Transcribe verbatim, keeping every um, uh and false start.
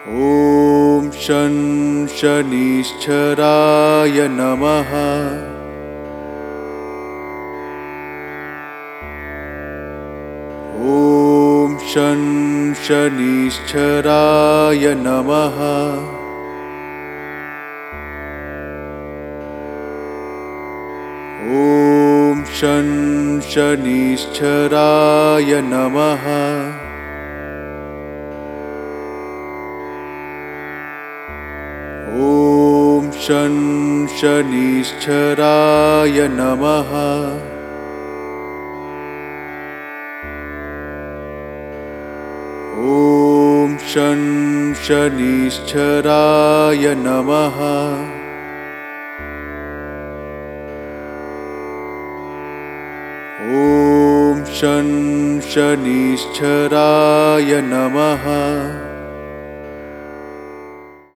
ॐ शं शनिश्चराय नमः। ॐ शं शनिश्चराय नमः। ॐ शं शनिश्चराय नमः। ॐ शं शनिश्चराय नमः। ॐ शं शनिश्चराय नमः। ॐ शं शनिश्चराय नमः।